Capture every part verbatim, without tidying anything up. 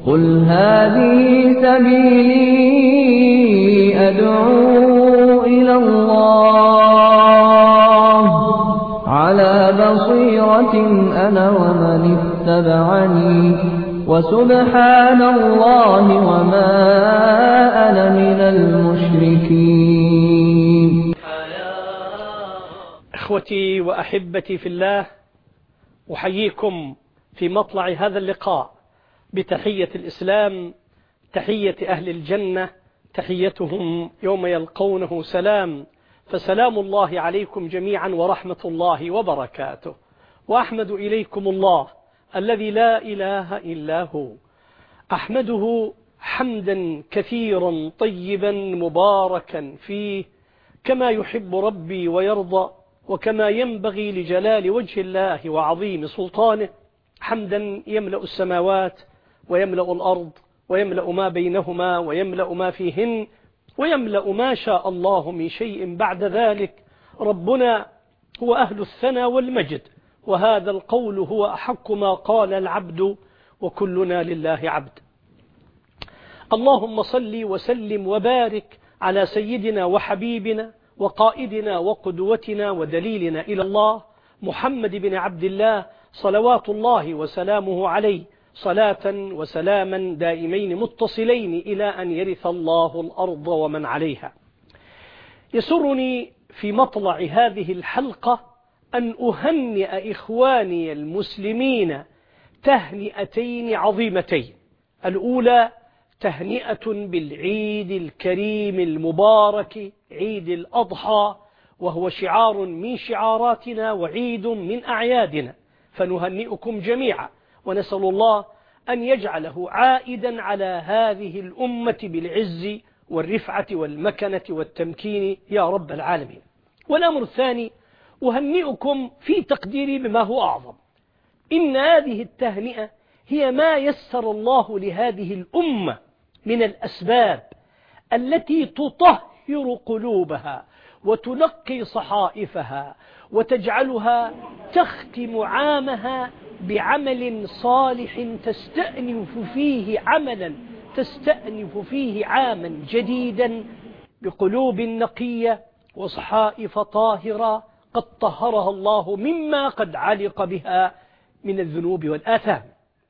قل هذه سبيلي أدعو إلى الله على بصيرة أنا ومن اتبعني وسبحان الله وما أنا من المشركين. إخوتي وأحبتي في الله، أحييكم في مطلع هذا اللقاء بتحية الإسلام، تحية أهل الجنة، تحيتهم يوم يلقونه سلام، فسلام الله عليكم جميعا ورحمة الله وبركاته. وأحمد إليكم الله الذي لا إله إلا هو، أحمده حمدا كثيرا طيبا مباركا فيه كما يحب ربي ويرضى، وكما ينبغي لجلال وجه الله وعظيم سلطانه، حمدا يملأ السماوات ويملأ الأرض ويملأ ما بينهما ويملأ ما فيهن ويملأ ما شاء الله من شيء بعد ذلك. ربنا هو أهل الثنى والمجد، وهذا القول هو أحق ما قال العبد وكلنا لله عبد. اللهم صل وسلم وبارك على سيدنا وحبيبنا وقائدنا وقدوتنا ودليلنا إلى الله محمد بن عبد الله صلوات الله وسلامه عليه، صلاة وسلاما دائمين متصلين إلى أن يرث الله الأرض ومن عليها. يسرني في مطلع هذه الحلقة أن أهنئ إخواني المسلمين تهنئتين عظيمتين. الأولى تهنئة بالعيد الكريم المبارك، عيد الأضحى، وهو شعار من شعاراتنا وعيد من أعيادنا، فنهنئكم جميعا ونسأل الله أن يجعله عائدا على هذه الأمة بالعز والرفعة والمكنة والتمكين يا رب العالمين. والأمر الثاني أهنئكم في تقديري بما هو أعظم. إن هذه التهنئة هي ما يسر الله لهذه الأمة من الأسباب التي تطهر قلوبها وتنقي صحائفها وتجعلها تختم عامها بعمل صالح تستأنف فيه عملا تستأنف فيه عاما جديدا بقلوب نقية وصحائف طاهرة قد طهرها الله مما قد علق بها من الذنوب والآثام.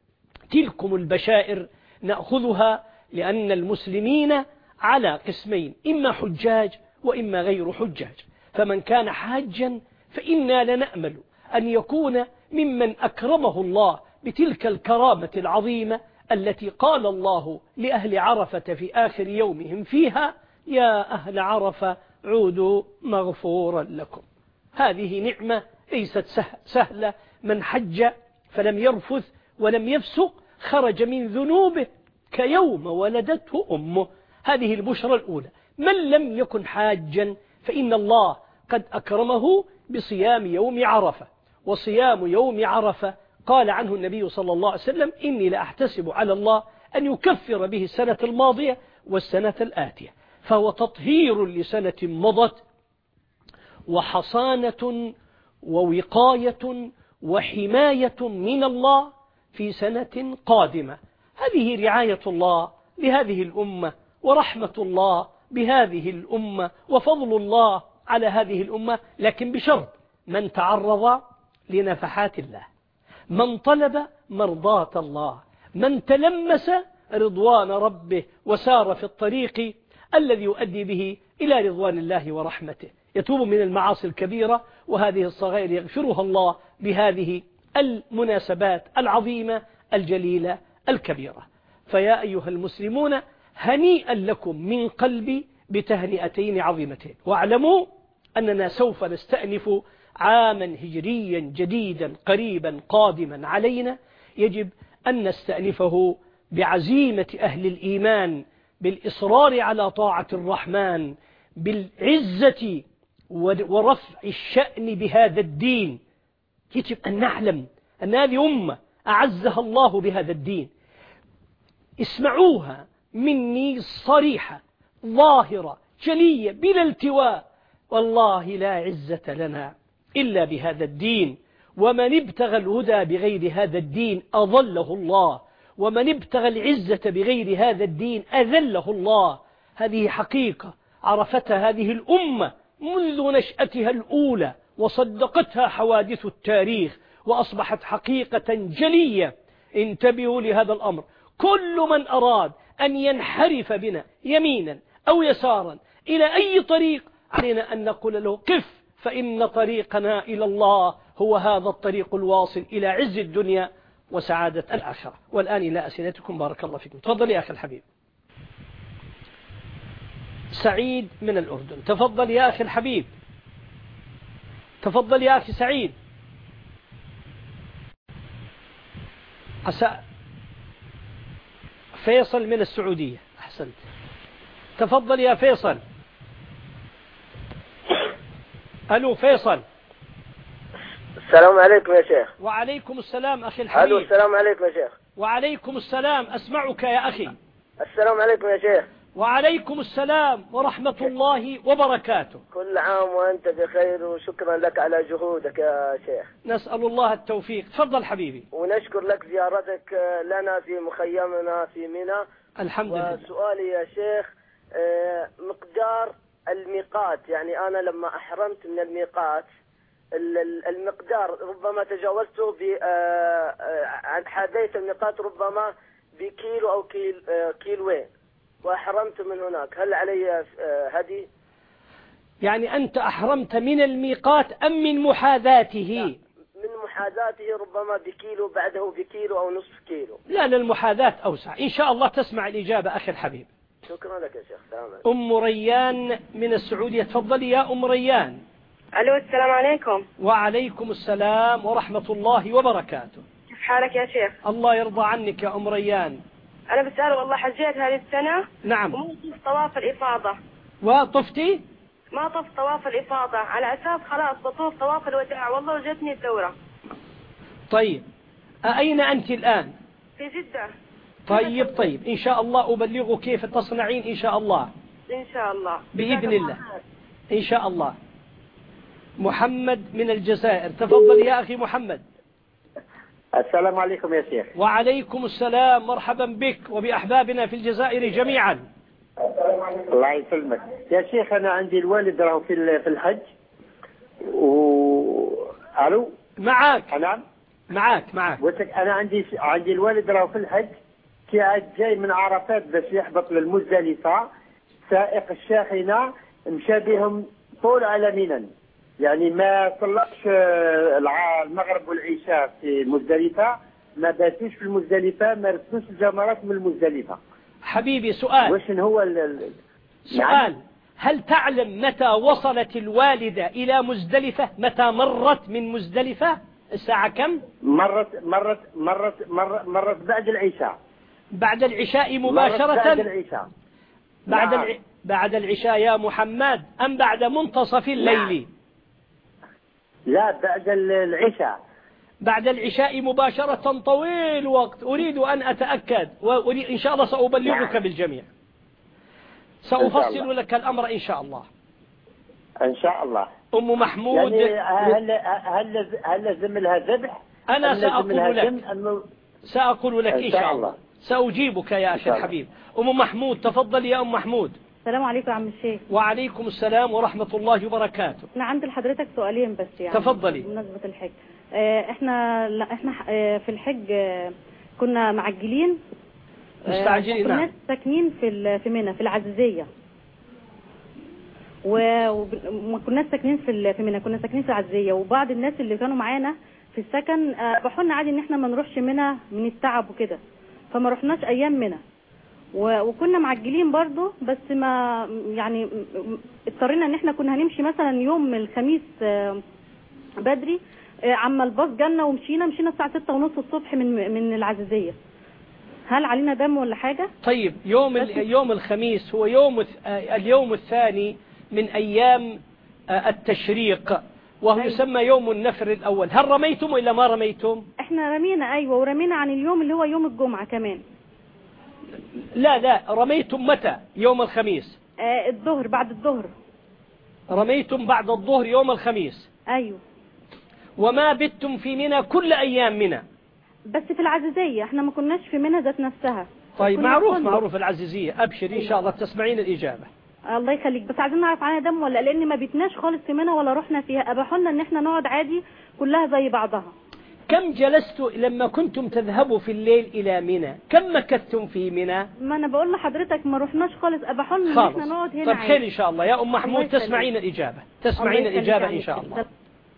تلكم البشائر نأخذها لأن المسلمين على قسمين، إما حجاج وإما غير حجاج. فمن كان حاجا فإنا لنأمل أن يكون ممن أكرمه الله بتلك الكرامة العظيمة التي قال الله لأهل عرفة في آخر يومهم فيها: يا أهل عرفة عودوا مغفورا لكم. هذه نعمة ليست سهلة. من حج فلم يرفث ولم يفسق خرج من ذنوبه كيوم ولدته أمه. هذه البشرى الأولى. من لم يكن حاجا فإن الله قد أكرمه بصيام يوم عرفة. وصيام يوم عرفة قال عنه النبي صلى الله عليه وسلم: إني لأحتسب على الله أن يكفر به السنة الماضية والسنة الآتية. فهو تطهير لسنة مضت وحصانة ووقاية وحماية من الله في سنة قادمة. هذه رعاية الله لهذه الأمة ورحمة الله بهذه الأمة وفضل الله على هذه الأمة، لكن بشرط: من تعرض لنفحات الله، من طلب مرضاة الله، من تلمس رضوان ربه وسار في الطريق الذي يؤدي به إلى رضوان الله ورحمته، يتوب من المعاصي الكبيرة وهذه الصغائر يغفرها الله بهذه المناسبات العظيمة الجليلة الكبيرة. فيا أيها المسلمون، هنيئا لكم من قلبي بتهنئتين عظيمتين. واعلموا أننا سوف نستأنف عاما هجريا جديدا قريبا قادما علينا، يجب أن نستأنفه بعزيمة أهل الإيمان، بالإصرار على طاعة الرحمن، بالعزة ورفع الشأن بهذا الدين. يجب أن نعلم أن هذه أمة أعزها الله بهذا الدين. اسمعوها مني صريحة ظاهرة جلية بلا التواء: والله لا عزة لنا إلا بهذا الدين، ومن ابتغى الهدى بغير هذا الدين أضله الله ومن ابتغى العزة بغير هذا الدين أذله الله. هذه حقيقة عرفتها هذه الأمة منذ نشأتها الأولى، وصدقتها حوادث التاريخ، وأصبحت حقيقة جلية. انتبهوا لهذا الأمر. كل من أراد أن ينحرف بنا يمينا أو يسارا إلى أي طريق علينا أن نقول له قف، فإن طريقنا إلى الله هو هذا الطريق الواصل إلى عز الدنيا وسعادة الآخرة. والآن إلى أسئلتكم. بارك الله فيكم. تفضل يا أخي الحبيب. سعيد من الأردن. تفضل يا أخي الحبيب. تفضل يا أخي سعيد. عسى فيصل من السعودية. أحسنت. تفضل يا فيصل. ألو فيصل. السلام عليكم يا شيخ. وعليكم السلام أخي الحبيب. ألو السلام عليكم يا شيخ. وعليكم السلام. أسمعك يا أخي. السلام عليكم يا شيخ. وعليكم السلام ورحمة الله وبركاته. كل عام وأنت بخير، وشكرا لك على جهودك يا شيخ. نسأل الله التوفيق. تفضل حبيبي. ونشكر لك زيارتك لنا في مخيمنا في منى. الحمد لله. وسؤالي يا شيخ، مقدار الميقات، يعني أنا لما أحرمت من الميقات المقدار ربما تجاوزته ب حديت الميقات ربما بكيلو أو كيل كيلوين، وأحرمت من هناك، هل علي هدي؟ يعني أنت أحرمت من الميقات أم من محاذاته؟ من محاذاته ربما بكيلو، بعده بكيلو أو نصف كيلو. لا، للمحاذاة أوسع. إن شاء الله تسمع الإجابة أخي الحبيب. شكرا لك يا شيخ. سلام عليكم. أم ريان من السعودية. تفضلي يا أم ريان. ألو السلام عليكم. وعليكم السلام ورحمة الله وبركاته. كيف حالك يا شيخ؟ الله يرضى عنك يا أم ريان. أنا بسأل والله، حجيت هذه السنة. نعم. وما طفت طواف الإفاضة. وطفتي؟ ما طفت طواف الإفاضة، على أساس خلاص بطوف طواف الوداع، والله وجدتني الدورة. طيب أين أنت الآن؟ في جدة. طيب طيب إن شاء الله أبلغ كيف تصنعين إن شاء الله. إن شاء الله بإذن الله. إن شاء الله. محمد من الجزائر. تفضل يا أخي محمد. السلام عليكم يا شيخ. وعليكم السلام. مرحبا بك وبأحبابنا في الجزائر جميعا. الله يسلمك يا شيخ. أنا عندي الوالد راهو في في الحج و ألو معك. نعم معك معك. قلت لك أنا عندي عندي الوالد راهو في الحج، كي عاد جاي من عرفات باش يحبط للمزدلفة، سائق الشاحنة مشى بهم طول على منى، يعني ما صلىش المغرب والعشاء في مزدلفة، ما باتوش في المزدلفة، ما رسلوش الجمرات من المزدلفة. حبيبي سؤال. وش هو ال... سؤال. هل تعلم متى وصلت الوالدة إلى مزدلفة؟ متى مرت من مزدلفة؟ الساعة كم؟ مرت مرت مرت مرت, مرت بعد العشاء. بعد العشاء مباشرة؟ بعد العشاء. بعد نعم. الع... بعد العشاء يا محمد أم بعد منتصف الليل؟ نعم. لا بعد العشاء. بعد العشاء مباشرة. طويل وقت. أريد أن أتأكد، وإن شاء الله سأبلغك نعم. بالجميع. سأفصل لك الأمر إن شاء الله. إن شاء الله. أم محمود، يعني هل هل هل لازم لها ذبح؟ أنا سأقول لك أنه... سأقول لك إن شاء الله. سأجيبك يا أخي الحبيب. أم محمود. تفضل يا أم محمود. السلام عليكم يا عم الشيخ. وعليكم السلام ورحمة الله وبركاته. أنا عندي لحضرتك سؤالين بس يعني. تفضلي. بمناسبة الحج. احنا لا احنا في الحج كنا معجلين مستعجلين. نعم. كنا ساكنين في في منى في العزيزية، وما كناش ساكنين في في منى، كنا ساكنين في العزيزية، وبعض الناس اللي كانوا معانا في السكن بحوا لنا عادي ان احنا ما نروحش منى من التعب وكده، فما رحناش ايام منى، وكنا معجلين برضو، بس ما يعني اضطرينا ان احنا كنا هنمشي مثلا يوم الخميس بدري، عما الباص جالنا ومشينا مشينا الساعة ستة ونص الصبح من من العزيزية. هل علينا دم ولا حاجة؟ طيب يوم يوم الخميس هو يوم اليوم الثاني من أيام التشريق، وهو يسمى يوم النفر الأول. هل رميتم ولا ما رميتم؟ احنا رمينا أيوة، ورمينا عن اليوم اللي هو يوم الجمعة كمان. لا لا رميتم متى يوم الخميس؟ آه الظهر، بعد الظهر. رميتم بعد الظهر يوم الخميس. أيوة. وما بتم في منى كل أيام منى؟ بس في العزيزية، احنا ما كناش في منى ذات نفسها. طيب معروف معروف العزيزية، أبشر إن شاء الله تسمعين الإجابة. الله يخليك، بس عايزين نعرف عنها دم ولا، لأن ما بيتناش خالص في منى ولا رحنا فيها، أباحوا لنا إن احنا نقعد عادي كلها زي بعضها. كم جلستوا لما كنتم تذهبوا في الليل إلى منى؟ كم مكثتم في منى؟ ما أنا بقول لحضرتك ما رحناش خالص، أباحوا لنا إن احنا نقعد هنا. طيب خير إن شاء الله يا أم محمود، تسمعين الإجابة، تسمعين الإجابة إن شاء الله.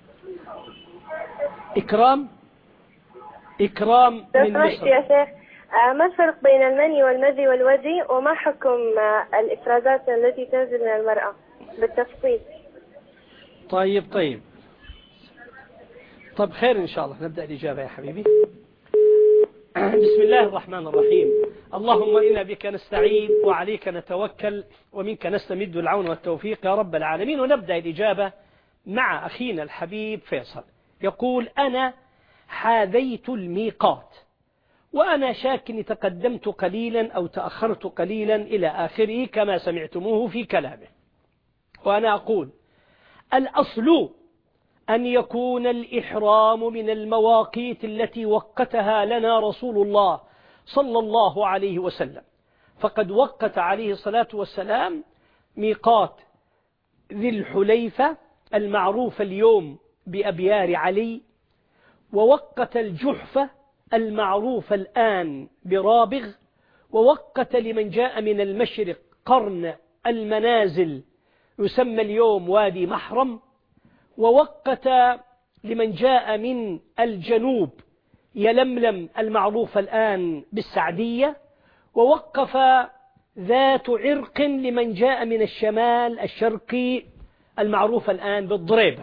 إكرام إكرام من مصر. يا شيخ، ما الفرق بين المني والمذي والودي، وما حكم الإفرازات التي تنزل من المرأة بالتفصيل؟ طيب طيب طب خير إن شاء الله، نبدأ الإجابة يا حبيبي. بسم الله الرحمن الرحيم. اللهم إنا بك نستعين وعليك نتوكل ومنك نستمد العون والتوفيق يا رب العالمين. ونبدأ الإجابة مع أخينا الحبيب فيصل. يقول أنا حاذيت الميقات، وأنا شاك إني تقدمت قليلا أو تأخرت قليلا إلى آخره كما سمعتموه في كلامه. وأنا أقول الأصل أن يكون الإحرام من المواقيت التي وقتها لنا رسول الله صلى الله عليه وسلم، فقد وقت عليه الصلاة والسلام ميقات ذي الحليفة المعروف اليوم بأبيار علي، ووقت الجحفة المعروف الآن برابغ، ووقت لمن جاء من المشرق قرن المنازل يسمى اليوم وادي محرم، ووقت لمن جاء من الجنوب يلملم المعروف الآن بالسعدية، ووقف ذات عرق لمن جاء من الشمال الشرقي المعروف الآن بالضريبة.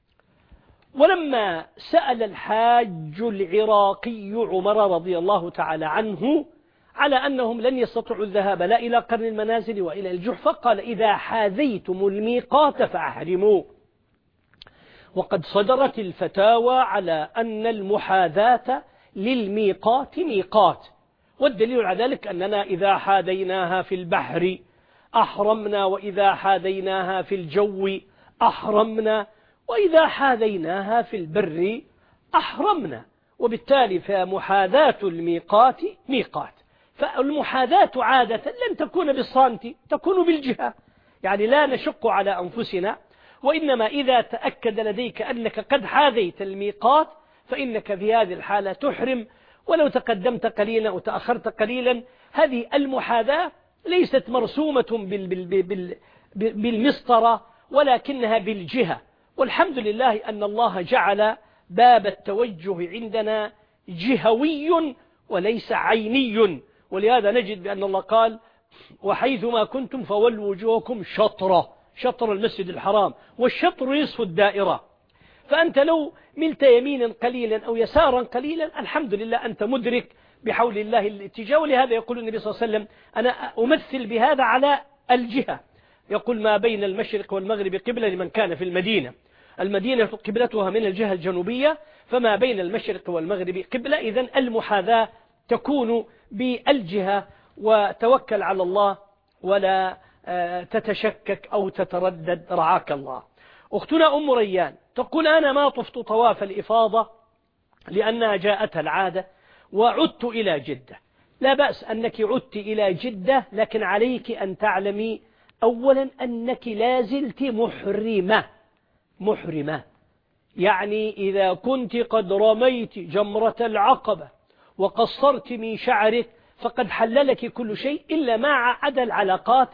ولما سأل الحاج العراقي عمر رضي الله تعالى عنه على أنهم لن يستطيعوا الذهاب لا إلى قرن المنازل وإلى الجحفة، قال إذا حاذيتم الميقات فأحرموا. وقد صدرت الفتاوى على أن المحاذاة للميقات ميقات، والدليل على ذلك أننا إذا حاذيناها في البحر أحرمنا، وإذا حاذيناها في الجو أحرمنا، وإذا حاذيناها في البر أحرمنا. وبالتالي فمحاذاة الميقات ميقات. فالمحاذاة عادة لن تكون بالصامت، تكون بالجهة، يعني لا نشق على أنفسنا، وإنما إذا تأكد لديك أنك قد حاذيت الميقات فإنك في هذه الحالة تحرم، ولو تقدمت قليلا أو تأخرت قليلا. هذه المحاذاة ليست مرسومة بال بال بال بالمسطرة، ولكنها بالجهة. والحمد لله أن الله جعل باب التوجه عندنا جهوي وليس عيني، ولهذا نجد بأن الله قال وحيثما كنتم فولوا وجوهكم شطرة، شطر المسجد الحرام، والشطر نصف الدائرة. فأنت لو ملت يمينا قليلا أو يسارا قليلا الحمد لله أنت مدرك بحول الله الاتجاه. ولهذا يقول النبي صلى الله عليه وسلم أنا أمثل بهذا على الجهة، يقول ما بين المشرق والمغرب قبلة لمن كان في المدينة، المدينة قبلتها من الجهة الجنوبية، فما بين المشرق والمغرب قبلة. إذن المحاذاة تكون بالجهة، وتوكل على الله ولا تتشكك أو تتردد رعاك الله. أختنا أم ريان تقول أنا ما طفت طواف الإفاضة لأنها جاءتها العادة وعدت إلى جدة. لا بأس أنك عدت إلى جدة، لكن عليك أن تعلمي أولا أنك لا زلت محرمة محرمة يعني إذا كنت قد رميت جمرة العقبة وقصرت من شعرك فقد حللك كل شيء إلا مع عدا العلاقات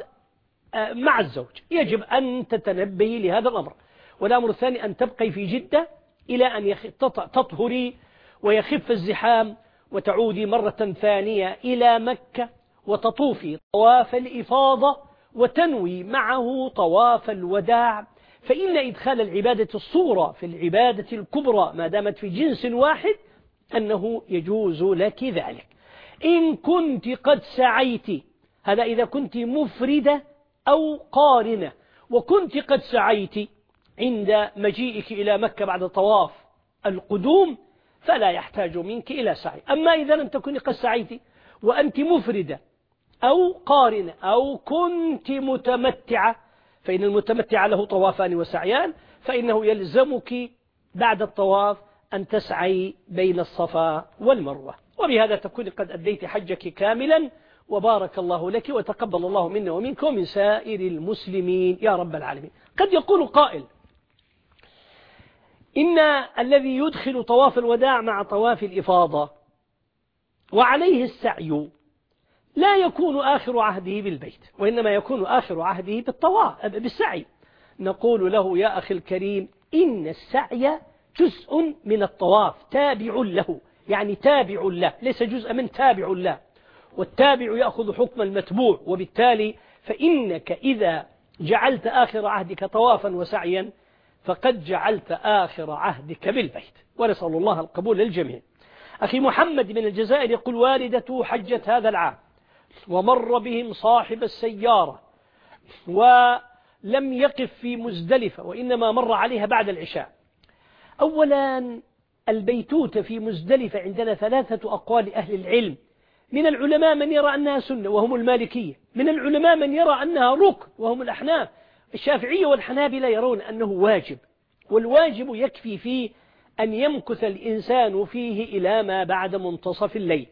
مع الزوج. يجب أن تتنبهي لهذا الأمر. والأمر الثاني أن تبقي في جدة إلى أن تطهري ويخف الزحام، وتعودي مرة ثانية إلى مكة وتطوفي طواف الإفاضة وتنوي معه طواف الوداع. فإن إدخال العبادة الصغرى في العبادة الكبرى ما دامت في جنس واحد أنه يجوز لك ذلك. إن كنت قد سعيت، هذا إذا كنت مفردة أو قارنة، وكنت قد سعيت عند مجيئك إلى مكة بعد طواف القدوم فلا يحتاج منك إلى سعي. أما إذا لم تكن قد سعيت وأنت مفردة أو قارنة أو كنت متمتعة، فإن المتمتع له طوافان وسعيان، فإنه يلزمك بعد الطواف أن تسعي بين الصفا والمروة. وبهذا تكون قد أديت حجك كاملا، وبارك الله لك وتقبل الله منا ومنكم ومن سائر المسلمين يا رب العالمين. قد يقول قائل إن الذي يدخل طواف الوداع مع طواف الإفاضة وعليه السعي لا يكون آخر عهده بالبيت، وإنما يكون آخر عهده بالطواف بالسعي. نقول له يا أخي الكريم إن السعي جزء من الطواف تابع له، يعني تابع له، ليس جزء من تابع له، والتابع يأخذ حكم المتبوع. وبالتالي فإنك إذا جعلت آخر عهدك طوافا وسعيا فقد جعلت آخر عهدك بالبيت، ونسأل الله القبول للجميع. أخي محمد من الجزائر يقول والدته حجت هذا العام ومر بهم صاحب السيارة ولم يقف في مزدلفة وإنما مر عليها بعد العشاء. أولا البيتوتة في مزدلفة عندنا ثلاثة أقوال أهل العلم، من العلماء من يرى أنها سنة وهم المالكية، من العلماء من يرى أنها ركن وهم الأحناف، الشافعية والحنابلة يرون أنه واجب، والواجب يكفي فيه أن يمكث الإنسان فيه إلى ما بعد منتصف الليل.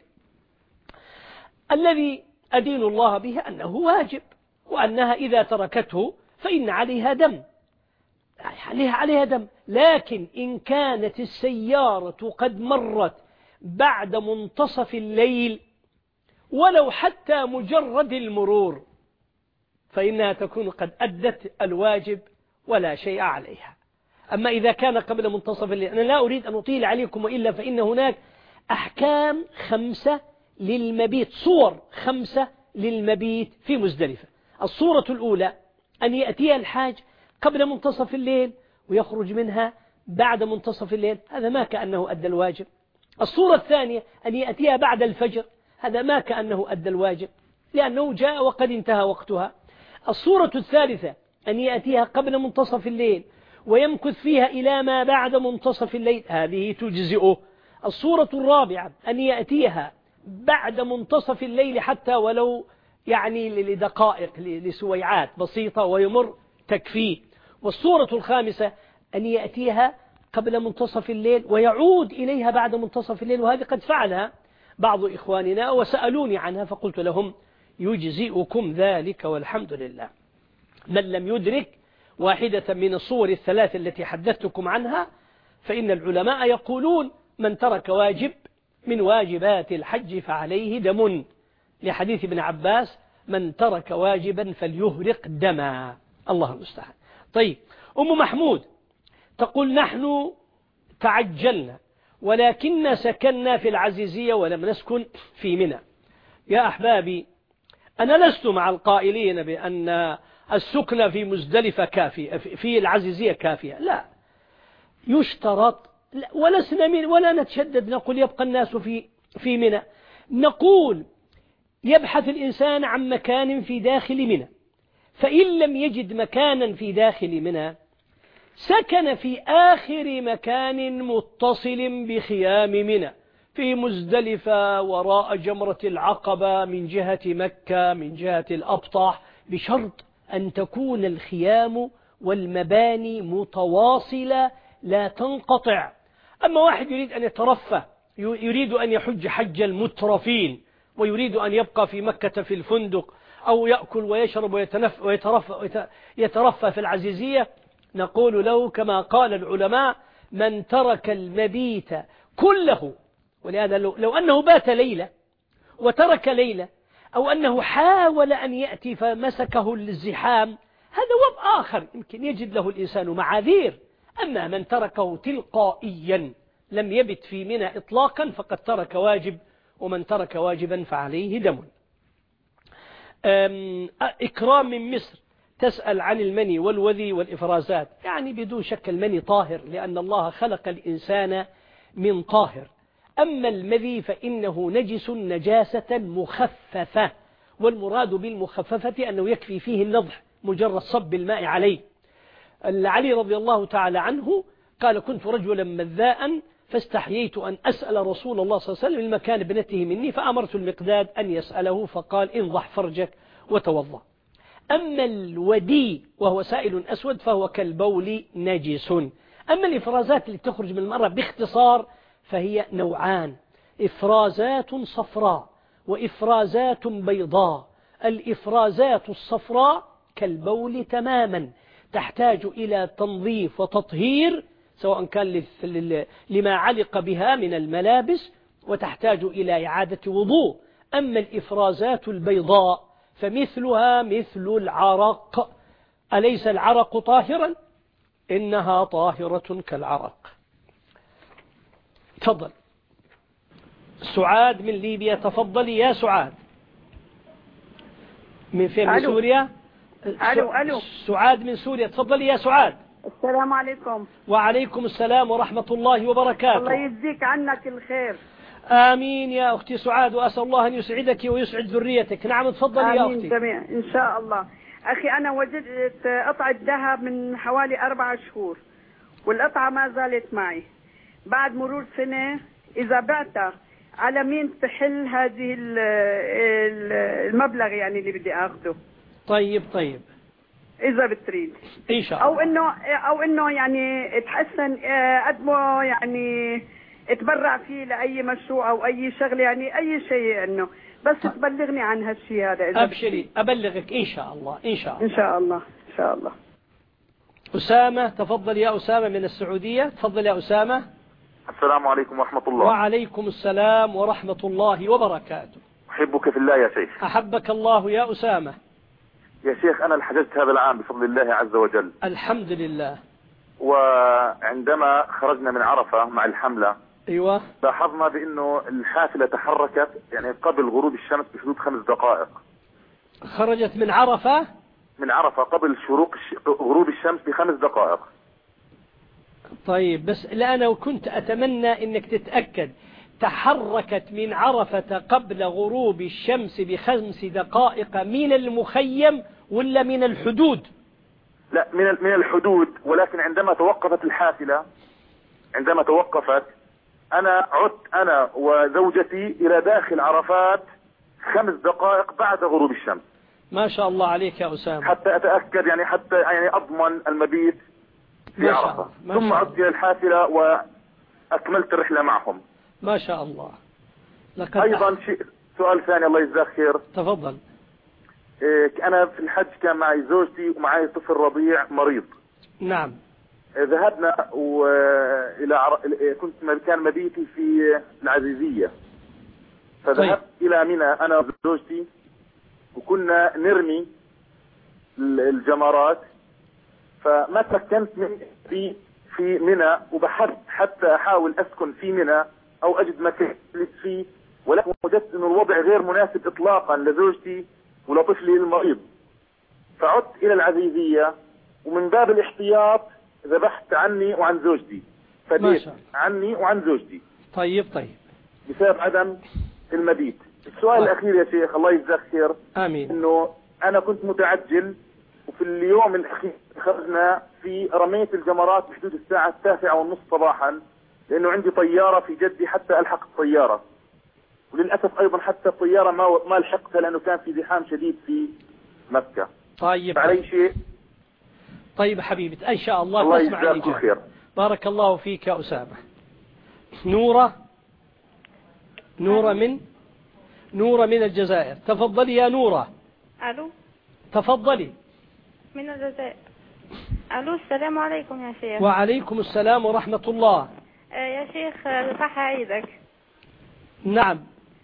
الذي أدين الله به أنه واجب، وأنها إذا تركته فإن عليها دم، عليها عليها دم. لكن إن كانت السيارة قد مرت بعد منتصف الليل ولو حتى مجرد المرور فإنها تكون قد أدت الواجب ولا شيء عليها. أما إذا كان قبل منتصف الليل، أنا لا أريد أن أطيل عليكم وإلا فإن هناك أحكام خمسة للمبيت، صور خمسة للمبيت في مزدلفة. الصورة الأولى أن يأتيها الحاج قبل منتصف الليل ويخرج منها بعد منتصف الليل، هذا ما كأنه أدى الواجب. الصورة الثانية أن يأتيها بعد الفجر، هذا ما كأنه أدى الواجب لأنه جاء وقد انتهى وقتها. الصورة الثالثة أن يأتيها قبل منتصف الليل ويمكث فيها إلى ما بعد منتصف الليل، هذه تجزئه. الصورة الرابعة أن يأتيها بعد منتصف الليل حتى ولو يعني لدقائق لسويعات بسيطة ويمر تكفيه. والصورة الخامسة أن يأتيها قبل منتصف الليل ويعود إليها بعد منتصف الليل، وهذه قد فعلها بعض إخواننا وسألوني عنها فقلت لهم يجزئكم ذلك والحمد لله. من لم يدرك واحدة من الصور الثلاث التي حدثتكم عنها فإن العلماء يقولون من ترك واجب من واجبات الحج فعليه دم، لحديث ابن عباس من ترك واجبا فليهرق دما. الله المستعان. طيب، أم محمود تقول نحن تعجلنا ولكن سكننا في العزيزية ولم نسكن في منى. يا أحبابي، أنا لست مع القائلين بأن السكن في مزدلفة كافية في العزيزية كافية، لا، يشترط، ولسنا من ولا نتشدد نقول يبقى الناس في في منى، نقول يبحث الإنسان عن مكان في داخل منى، فإن لم يجد مكانا في داخل منى سكن في آخر مكان متصل بخيام منى في مزدلفة وراء جمرة العقبة من جهة مكة من جهة الأبطح، بشرط أن تكون الخيام والمباني متواصلة لا تنقطع. أما واحد يريد أن يترفه، يريد أن يحج حج المترفين ويريد أن يبقى في مكة في الفندق أو يأكل ويشرب ويترفه, ويترفه في العزيزية، نقول له كما قال العلماء من ترك المبيت كله. ولهذا لو, لو أنه بات ليلة وترك ليلة أو أنه حاول أن يأتي فمسكه الزحام هذا وضع آخر يمكن يجد له الإنسان معاذير. أما من تركه تلقائيا لم يبت في منى إطلاقا فقد ترك واجب، ومن ترك واجبا فعليه دم. إكرام من مصر تسأل عن المني والوذي والإفرازات. يعني بدون شك المني طاهر لأن الله خلق الإنسان من طاهر، أما المذي فإنه نجس نجاسة مخففة، والمراد بالمخففة أنه يكفي فيه النضح مجرد صب الماء عليه. علي رضي الله تعالى عنه قال كنت رجلا مذاء فاستحييت أن أسأل رسول الله صلى الله عليه وسلم المكان ابنته مني فأمرت المقداد أن يسأله فقال انضح فرجك وتوضأ. أما الودي وهو سائل أسود فهو كالبول نجس. أما الإفرازات اللي تخرج من المرأة باختصار فهي نوعان: إفرازات صفراء وإفرازات بيضاء. الإفرازات الصفراء كالبول تماما، تحتاج إلى تنظيف وتطهير سواء كان لما علق بها من الملابس، وتحتاج إلى إعادة وضوء. أما الإفرازات البيضاء فمثلها مثل العرق. أليس العرق طاهرا؟ إنها طاهرة كالعرق. تفضل. سعاد من ليبيا، تفضلي يا سعاد. من فين؟ من سوريا؟ ألو ألو سعاد من سوريا، تفضلي يا سعاد. السلام عليكم. وعليكم السلام ورحمة الله وبركاته. الله يجزيك عنك الخير. آمين يا أختي سعاد، وأسأل الله أن يسعدك ويسعد ذريتك. نعم تفضلي يا أختي. جميع إن شاء الله. أخي أنا وجدت قطعة ذهب من حوالي أربع شهور والقطعة ما زالت معي. بعد مرور سنة إذا بعتها على مين تحل هذه المبلغ يعني اللي بدي أخذه؟ طيب طيب إذا بتريد إن شاء الله. أو إنه أو إنه يعني تحسن قدمه يعني اتبرع فيه لأي مشروع أو أي شغله يعني أي شيء إنه بس طيب. تبلغني عن هالشيء هذا. إذا أبشري أبلغك إن شاء الله. إن شاء الله إن شاء الله إن شاء الله. أسامة، تفضل يا أسامة من السعودية. تفضل يا أسامة. السلام عليكم ورحمة الله. وعليكم السلام ورحمة الله وبركاته. أحبك في الله يا شيخ. أحبك الله يا أسامة. يا شيخ أنا حجزت هذا العام بفضل الله عز وجل. الحمد لله. وعندما خرجنا من عرفة مع الحملة أيوة لاحظنا بأنه الحافلة تحركت يعني قبل غروب الشمس بحدود خمس دقائق. خرجت من عرفة من عرفة قبل شروق غروب الشمس بخمس دقائق. طيب بس لا، أنا كنت أتمنى أنك تتأكد تحركت من عرفة قبل غروب الشمس بخمس دقائق من المخيم ولا من الحدود؟ لا من من الحدود، ولكن عندما توقفت الحافلة عندما توقفت أنا عدت أنا وزوجتي إلى داخل عرفات خمس دقائق بعد غروب الشمس. ما شاء الله عليك يا أسامة. حتى أتأكد يعني حتى يعني أضمن المبيت في عرفة، ثم عدت إلى الحافلة وأكملت الرحلة معهم. ما شاء الله. لقد أيضا شيء سؤال ثاني الله يجزاك خير. تفضل. إيه أنا في الحج كان معي زوجتي ومعي طفل رضيع مريض. نعم. ذهبنا وإلى عر... كنت كان مبيتي في العزيزية، فذهبت طيب. إلى منى أنا وزوجتي وكنا نرمي الجمرات، فما تمكنت من في في منى وبحثت حتى أحاول أسكن في منى أو أجد مكان فيه، ولكن وجدت أن الوضع غير مناسب إطلاقا لزوجتي ولطفلي المريض، فعدت إلى العزيزية ومن باب الاحتياط ذبحت عني وعن زوجتي، فديت عني وعن زوجتي. طيب طيب بسبب عدم المبيت. السؤال طيب. الأخير يا شيخ الله يجزاك خير. آمين. إنه أنا كنت متعجل وفي اليوم الأخير خرجنا في رمية الجمرات بحدود الساعة التاسعة والنصف صباحا، لأنه عندي طيارة في جدي حتى ألحق الطيارة، وللأسف أيضا حتى الطيارة ما ما لحقتها لأنه كان في زحام شديد في مكة. طيب. فعلي شيء. طيب حبيبي إن شاء الله, الله تسمع الإجابة. خير. بارك الله فيك يا أسامة. نورة نورة من نورة من الجزائر. تفضلي يا نورة. ألو. تفضلي. من الجزائر. ألو السلام عليكم يا شيخ. وعليكم السلام ورحمة الله. آه يا شيخ صحة عيدك. نعم.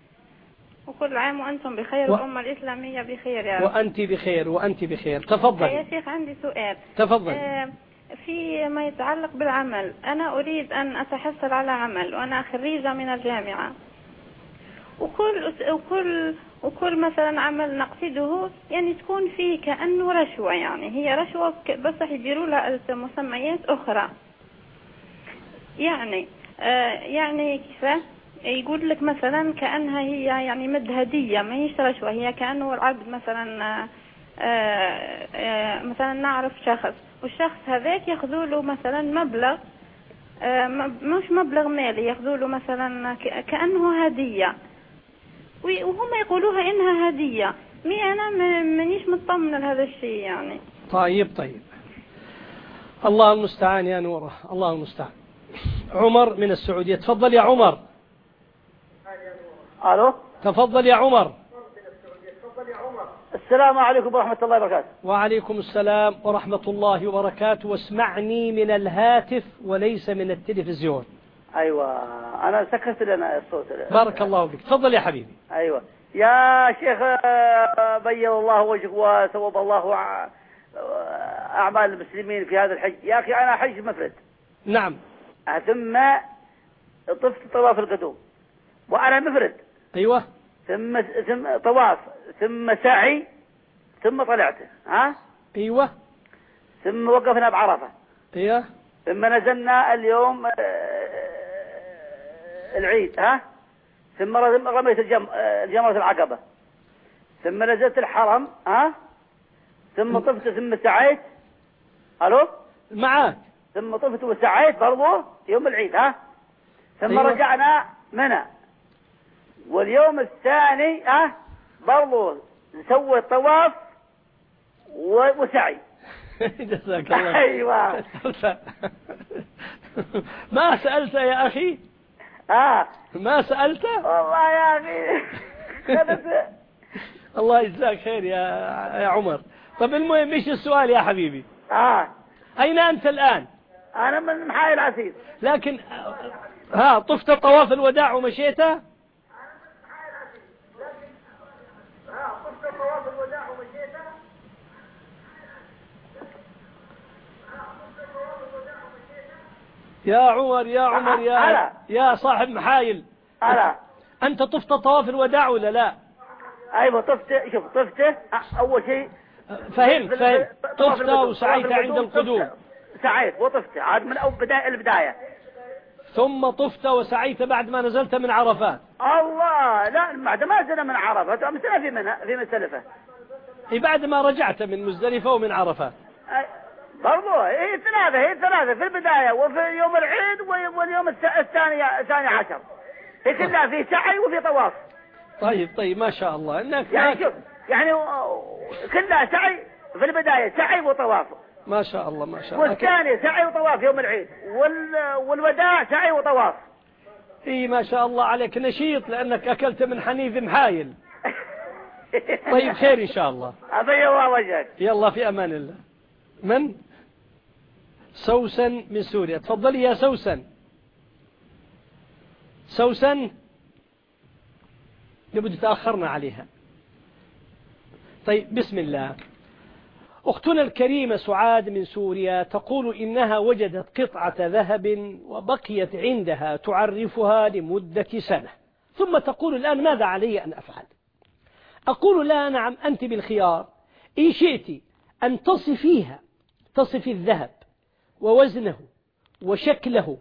وكل عام وأنتم بخير و... والأمة الإسلامية بخير يا رب. وأنت بخير وأنت بخير. تفضل يا شيخ عندي سؤال. تفضل. آه في ما يتعلق بالعمل، أنا أريد أن أتحصل على عمل وأنا خريجة من الجامعة، وكل وكل وكل مثلا عمل نقصده يعني تكون فيه كأنه رشوة، يعني هي رشوة بس يديروا لها مسميات أخرى، يعني آه يعني كيف يقول لك مثلا كأنها هي يعني مد هدية، ما هيش رشوة، هي كأنه العبد مثلا آآ آآ مثلا نعرف شخص والشخص هذاك ياخذوا له مثلا مبلغ، مش مبلغ مالي، ياخذوا له مثلا كأنه هدية وهم يقولوها إنها هدية، مي أنا مانيش مطمنة لهذا الشيء يعني. طيب طيب الله المستعان يا نوره، الله المستعان. عمر من السعودية، تفضل يا عمر. الو، تفضل يا عمر. السلام عليكم ورحمة الله وبركاته. وعليكم السلام ورحمة الله وبركاته، واسمعني من الهاتف وليس من التلفزيون. ايوه انا سكرت لنا الصوت. بارك الله فيك، تفضل يا حبيبي. ايوه يا شيخ، بيض الله وجهك وثوب الله اعمال المسلمين في هذا الحج. يا اخي انا حج مفرد. نعم. ثم طفت طواف القدوم وانا مفرد. ايوه. ثم ثم طواف ثم سعي ثم طلعت. ها. ايوه. ثم وقفنا بعرفة. ايوه. ثم نزلنا اليوم العيد. ها. ثم رميت الجم... الجمرة العقبة. ثم نزلت الحرم. ها. ثم طفت ثم سعيت. الو معاك. ثم طفت وسعيت برضو يوم العيد. ها. ثم أيوة. رجعنا منى. واليوم الثاني ها برضو نسوي الطواف وسعي. جزاك الله. ايوه. ما سألت يا اخي؟ اه ما سألت؟ والله يا اخي. الله يجزاك خير يا يا عمر. طب المهم ايش السؤال يا حبيبي؟ اه اين انت الان؟ انا من محاي العسير. لكن ها طفت طواف الوداع ومشيته؟ يا عمر يا عمر يا ألا. يا صاحب محايل، ألا. أنت طفت طواف الوداع ولا لا؟ أيوة طفت. شوف طفت أول شيء. فهمت فهمت. طفت وسعيت عند القدوم. سعيت وطفت عاد من أول بداية البداية. ثم طفت وسعيت بعد ما نزلت من عرفات. الله لا بعد ما نزلنا من عرفات مثلا في منها في مزدلفة. إيه بعد ما رجعت من مزدلفة ومن عرفات. برضو هي ثلاثة هي ثلاثة في البداية وفي يوم العيد واليوم الثاني الثاني عشر. هي كلها في سعي وفي طواف. طيب طيب ما شاء الله انك يعني شوف يعني كلها سعي في البداية سعي وطواف. ما شاء الله ما شاء الله. والثاني سعي وطواف يوم العيد وال والوداع سعي وطواف. اي ما شاء الله عليك نشيط لانك اكلت من حنيف محايل. طيب خير ان شاء الله. أبي الله وجهك. يلا في امان الله. من؟ سوسن من سوريا، تفضلي يا سوسن. سوسن لابد تأخرنا عليها. طيب بسم الله. أختنا الكريمة سعاد من سوريا تقول إنها وجدت قطعة ذهب وبقيت عندها تعرفها لمدة سنة، ثم تقول الآن ماذا علي أن أفعل؟ أقول لا نعم أنت بالخيار، إن شئت أن تصفيها، تصفي الذهب ووزنه وشكله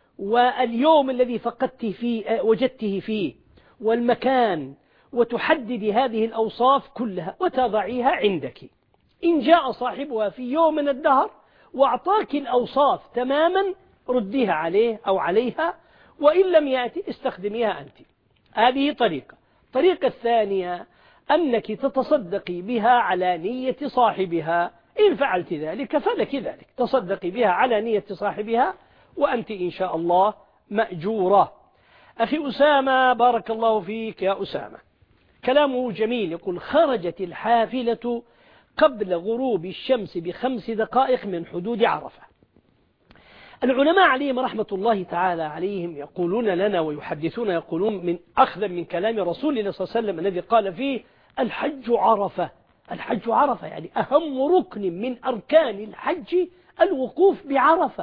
واليوم الذي فقدت فيه وجدته فيه والمكان، وتحددي هذه الأوصاف كلها وتضعيها عندك. إن جاء صاحبها في يوم من الدهر وأعطاك الأوصاف تماما رديها عليه أو عليها، وإن لم يأتي استخدميها أنت. هذه طريقة. الطريقة الثانية أنك تتصدقي بها على نية صاحبها. إن فعلت ذلك فلك ذلك، تصدقي بها على نية صاحبها وأنت إن شاء الله مأجورة. أخي أسامة بارك الله فيك يا أسامة، كلامه جميل. يقول خرجت الحافلة قبل غروب الشمس بخمس دقائق من حدود عرفة. العلماء عليهم رحمة الله تعالى عليهم يقولون لنا ويحدثون يقولون من أخذا من كلام رسول الله صلى الله عليه وسلم الذي قال فيه الحج عرفة. الحج عرفة يعني أهم ركن من أركان الحج الوقوف بعرفة،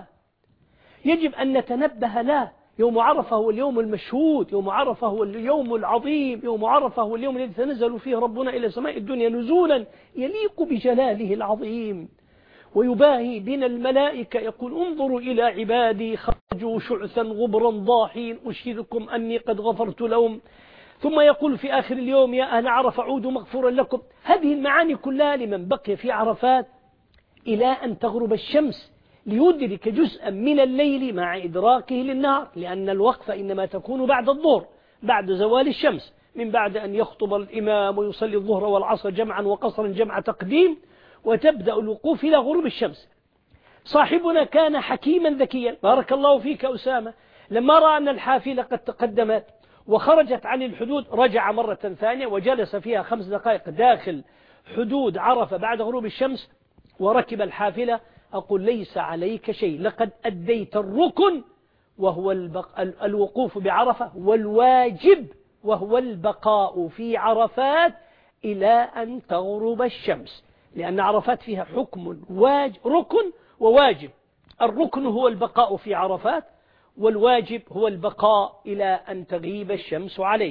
يجب أن نتنبه له. يوم عرفة هو اليوم المشهود، يوم عرفة هو اليوم العظيم، يوم عرفة هو اليوم الذي تنزل فيه ربنا إلى سماء الدنيا نزولا يليق بجلاله العظيم، ويباهي بنا الملائكة يقول انظروا إلى عبادي خرجوا شعثا غبرا ضاحين أشهدكم أني قد غفرت لهم. ثم يقول في آخر اليوم يا أهل عرفة عودوا مغفورا لكم. هذه المعاني كلها لمن بقي في عرفات إلى أن تغرب الشمس ليدرك جزءا من الليل مع إدراكه للنهار، لأن الوقفة إنما تكون بعد الظهر بعد زوال الشمس، من بعد أن يخطب الإمام ويصلي الظهر والعصر جمعا وقصرا جمع تقديم، وتبدأ الوقوف إلى غروب الشمس. صاحبنا كان حكيما ذكيا بارك الله فيك أسامة، لما رأى أن الحافلة قد تقدمت وخرجت عن الحدود رجع مرة ثانية وجلس فيها خمس دقائق داخل حدود عرفة بعد غروب الشمس وركب الحافلة. أقول ليس عليك شيء، لقد أديت الركن وهو البق... الوقوف بعرفة، والواجب وهو البقاء في عرفات إلى أن تغرب الشمس، لأن عرفات فيها حكم واج... ركن وواجب. الركن هو البقاء في عرفات، والواجب هو البقاء إلى أن تغيب الشمس عليه.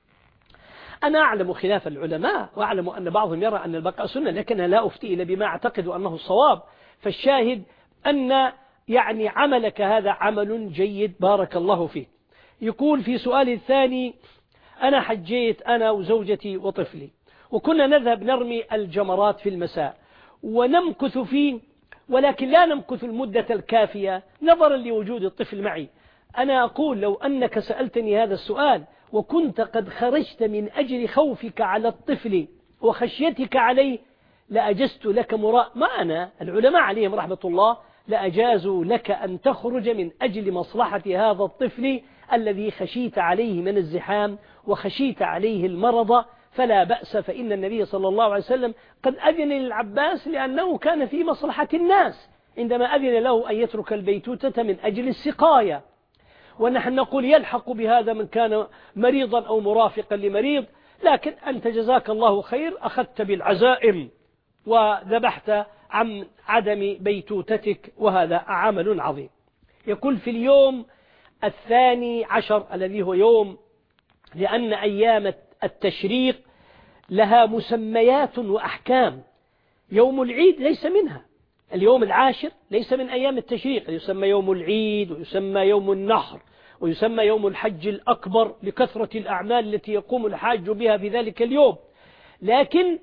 أنا أعلم خلاف العلماء، وأعلم أن بعضهم يرى أن البقاء سنة، لكن لا أفتي إلا بما أعتقد أنه الصواب. فالشاهد أن يعني عملك هذا عمل جيد بارك الله فيه. يقول في سؤال الثاني: أنا حجيت أنا وزوجتي وطفلي، وكنا نذهب نرمي الجمرات في المساء ونمكث فيه، ولكن لا نمكث المدة الكافية نظرا لوجود الطفل معي. أنا أقول لو أنك سألتني هذا السؤال وكنت قد خرجت من أجل خوفك على الطفل وخشيتك عليه لأجزت لك مراء ما أنا العلماء عليهم رحمة الله لأجازوا لك أن تخرج من أجل مصلحة هذا الطفل الذي خشيت عليه من الزحام وخشيت عليه المرض، فلا بأس، فإن النبي صلى الله عليه وسلم قد أذن للعباس لأنه كان في مصلحة الناس عندما أذن له أن يترك البيتوتة من أجل السقاية. ونحن نقول يلحق بهذا من كان مريضا أو مرافقا لمريض، لكن أنت جزاك الله خير أخذت بالعزائم وذبحت عن عدم بيتوتتك، وهذا عمل عظيم. يقول في اليوم الثاني عشر الذي هو يوم، لأن أيام التشريق لها مسميات وأحكام، يوم العيد ليس منها، اليوم العاشر ليس من أيام التشريق، يسمى يوم العيد ويسمى يوم النحر ويسمى يوم الحج الأكبر لكثرة الأعمال التي يقوم الحاج بها في ذلك اليوم. لكن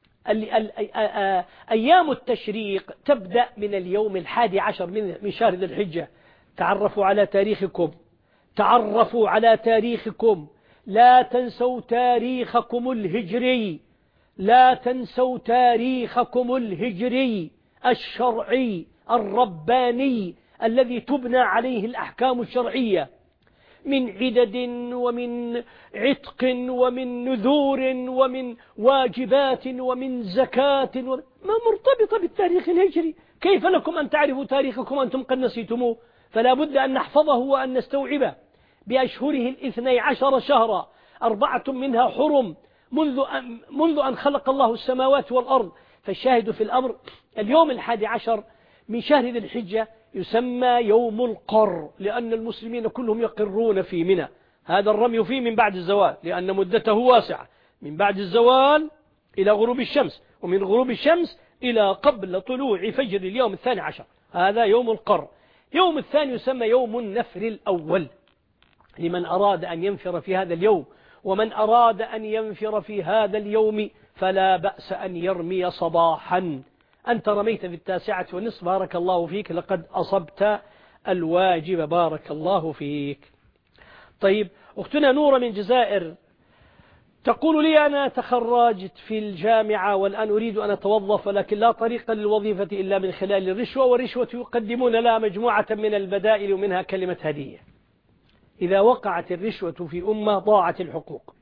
أيام التشريق تبدأ من اليوم الحادي عشر من شهر ذي الحجة. تعرفوا على تاريخكم، تعرفوا على تاريخكم، لا تنسوا تاريخكم الهجري، لا تنسوا تاريخكم الهجري الشرعي الرباني الذي تبنى عليه الأحكام الشرعية من عدد ومن عتق ومن نذور ومن واجبات ومن زكاة ما مرتبطة بالتاريخ الهجري. كيف لكم أن تعرفوا تاريخكم أنتم قد نسيتموه؟ فلا بد أن نحفظه وأن نستوعبه. بأشهره الاثني عشر شهرا أربعة منها حرم منذ أن, منذ أن خلق الله السماوات والأرض. فالشاهد في الأمر اليوم الحادي عشر من شهر ذي الحجة يسمى يوم القر، لأن المسلمين كلهم يقرون في منى. هذا الرمي فيه من بعد الزوال لأن مدته واسعة، من بعد الزوال إلى غروب الشمس، ومن غروب الشمس إلى قبل طلوع فجر اليوم الثاني عشر، هذا يوم القر. يوم الثاني يسمى يوم النفر الأول لمن أراد أن ينفر في هذا اليوم، ومن أراد أن ينفر في هذا اليوم فلا بأس أن يرمي صباحا. أنت رميت في التاسعة والنصف بارك الله فيك، لقد أصبت الواجب بارك الله فيك. طيب، أختنا نورة من الجزائر تقول لي: أنا تخرجت في الجامعة والآن أريد أن أتوظف، ولكن لا طريق للوظيفة إلا من خلال الرشوة، والرشوة يقدمون لها مجموعة من البدائل ومنها كلمة هدية. إذا وقعت الرشوة في أمة ضاعت الحقوق،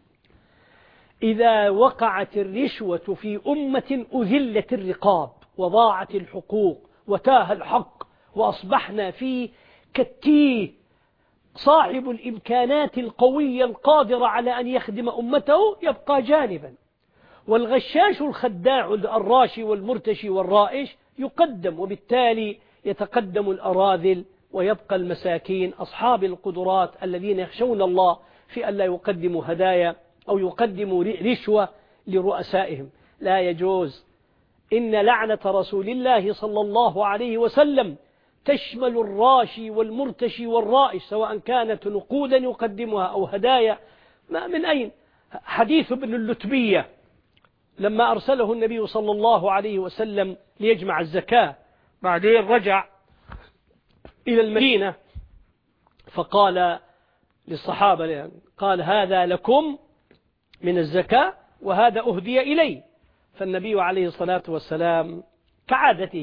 إذا وقعت الرشوة في أمة أذلت الرقاب وضاعت الحقوق وتاه الحق، وأصبحنا في كالتيه. صاحب الإمكانات القوية القادرة على أن يخدم أمته يبقى جانبا، والغشاش الخداع الراشي والمرتشي والرائش يقدم، وبالتالي يتقدم الأراذل ويبقى المساكين أصحاب القدرات الذين يخشون الله في أن لا يقدموا هدايا أو يقدموا رشوة لرؤسائهم. لا يجوز. إن لعنة رسول الله صلى الله عليه وسلم تشمل الراشي والمرتشي والرائش، سواء كانت نقودا يقدمها أو هدايا. ما من أين؟ حديث ابن اللتبية لما أرسله النبي صلى الله عليه وسلم ليجمع الزكاة، بعدين رجع إلى المدينة فقال للصحابة، قال: هذا لكم من الزكاة وهذا أهدي إلي. فالنبي عليه الصلاة والسلام كعادته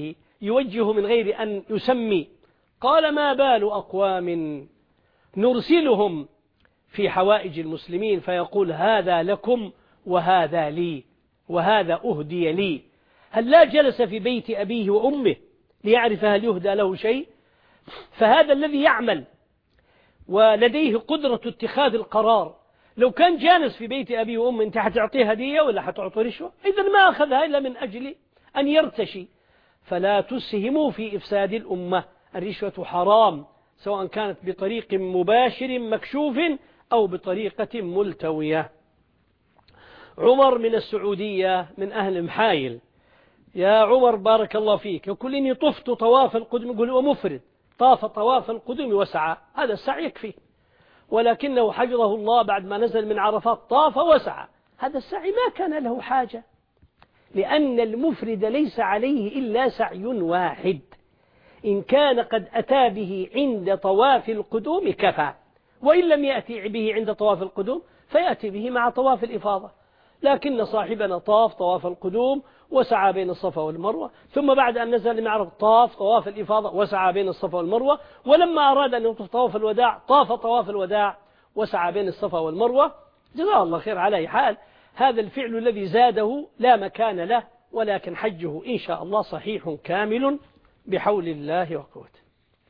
يوجه من غير أن يسمي. قال ما بال أقوام نرسلهم في حوائج المسلمين فيقول هذا لكم وهذا لي وهذا أهدي لي، هل لا جلس في بيت أبيه وأمه ليعرف هل يهدى له شيء؟ فهذا الذي يعمل ولديه قدرة اتخاذ القرار لو كان جالس في بيت أبيه وأمه أنت هتعطيه هدية ولا هتعطيه رشوة؟ إذن ما أخذها إلا من أجل أن يرتشي. فلا تسهموا في إفساد الأمة، الرشوة حرام سواء كانت بطريق مباشر مكشوف أو بطريقة ملتوية. عمر من السعودية من أهل محايل، يا عمر بارك الله فيك، يقول إني طفت طواف القدم، يقول هو مفرد طاف طواف القدم وسعى، هذا السعي يكفي، ولكنه حفظه الله بعد ما نزل من عرفات طاف وسعى، هذا السعي ما كان له حاجة، لأن المفرد ليس عليه إلا سعي واحد، إن كان قد أتى به عند طواف القدوم كفى، وإن لم يأتي به عند طواف القدوم فيأتي به مع طواف الإفاضة. لكن صاحبنا طاف طواف القدوم وسعى بين الصفا والمروة، ثم بعد أن نزل من عرفة طاف طواف الإفاضة وسعى بين الصفا والمروة، ولما أراد أن يطوف طواف الوداع طاف طواف الوداع وسعى بين الصفا والمروة. جزاه الله خير. على أي حال هذا الفعل الذي زاده لا مكان له، ولكن حجه إن شاء الله صحيح كامل بحول الله وقوته.